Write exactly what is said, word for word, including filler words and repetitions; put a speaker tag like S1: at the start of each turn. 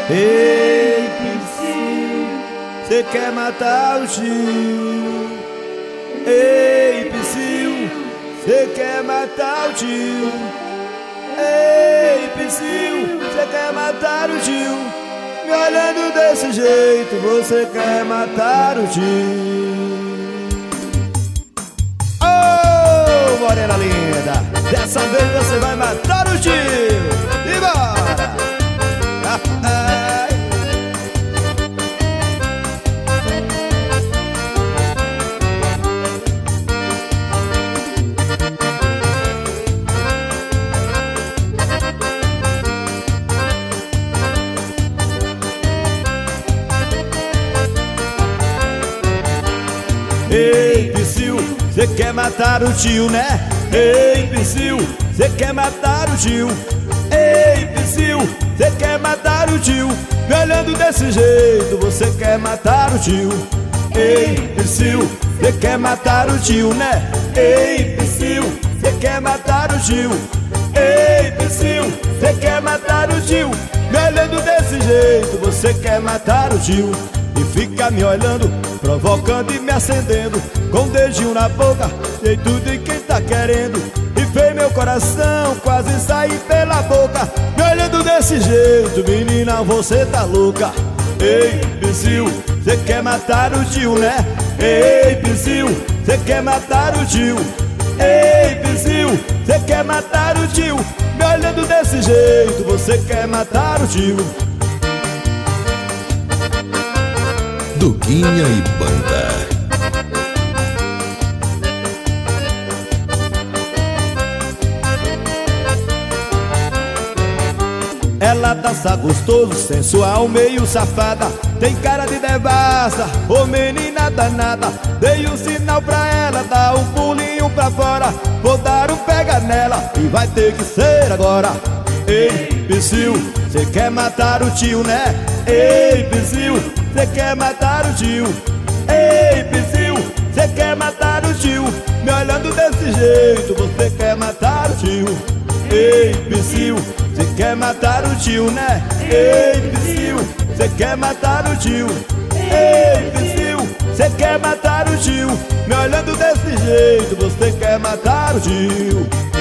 S1: Ei, Psyu, cê quer matar o tio? Ei, Psyu, cê quer matar o tio? Ei, Psyu, cê quer matar o tio? Me olhando desse jeito, você quer matar o tio? Oh, morena linda, dessa vez você vai matar o tio. E bora! Ei, Psyu, cê quer matar o tio, né? Ei, Psyu, cê quer matar o tio? Ei, Psyu, cê quer matar o tio? Me olhando desse jeito, você quer matar o tio? Ei, Psyu, cê quer matar o tio, né? Ei, Psyu, cê quer matar o tio? Ei, Psyu, cê quer matar o tio? Me olhando desse jeito, você quer matar o tio? E fica me olhando, provocando e me acendendo, com o dedinho na boca, jeito de quem tá querendo. E fez meu coração quase sair pela boca. Me olhando desse jeito, menina, você tá louca. Ei, Psyu, cê quer matar o tio, né? Ei, Psyu, cê quer matar o tio? Ei, Psyu, cê quer matar o tio? Me olhando desse jeito, você quer matar o tio?
S2: Duguinha e Banda.
S1: Ela dança gostoso, sensual, meio safada, tem cara de devassa, ô menina danada. Dei um sinal pra ela, dá um pulinho pra fora. Vou dar um pega nela e vai ter que ser agora. Ei, Psyu, cê quer matar o tio, né? Ei, Psyu, cê quer matar o tio? Ei, Psyu, cê quer matar o tio? Me olhando desse jeito, você quer matar o tio? Ei, Psyu, cê quer matar o tio, né? Ei, Psyu, cê quer matar o tio? Ei, Psyu, cê quer matar o tio? Me olhando desse jeito, você quer matar o tio?